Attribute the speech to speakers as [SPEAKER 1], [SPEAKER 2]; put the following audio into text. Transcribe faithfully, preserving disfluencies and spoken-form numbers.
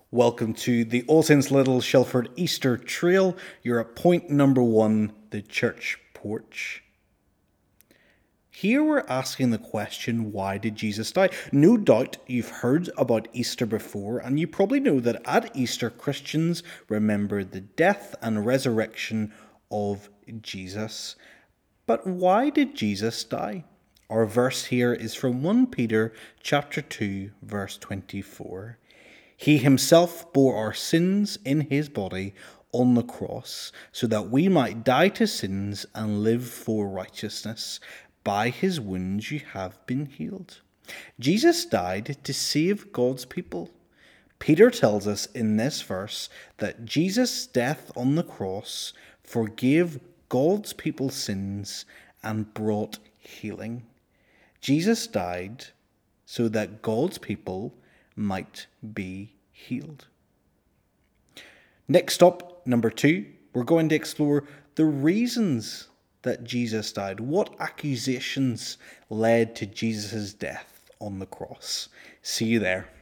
[SPEAKER 1] Welcome to the All Saints Little Shelford Easter Trail. You're at point number one, the church porch. Here we're asking the question, why did Jesus die? No doubt you've heard about Easter before, and you probably know that at Easter, Christians remember the death and resurrection of Jesus. But why did Jesus die? Our verse here is from First Peter chapter two, verse twenty-four. He himself bore our sins in his body on the cross, so that we might die to sins and live for righteousness. By his wounds you have been healed. Jesus died to save God's people. Peter tells us in this verse that Jesus' death on the cross forgave God's people's sins and brought healing. Jesus died so that God's people might be healed. Next up, number two, we're going to explore the reasons that Jesus died. What accusations led to Jesus' death on the cross? See you there.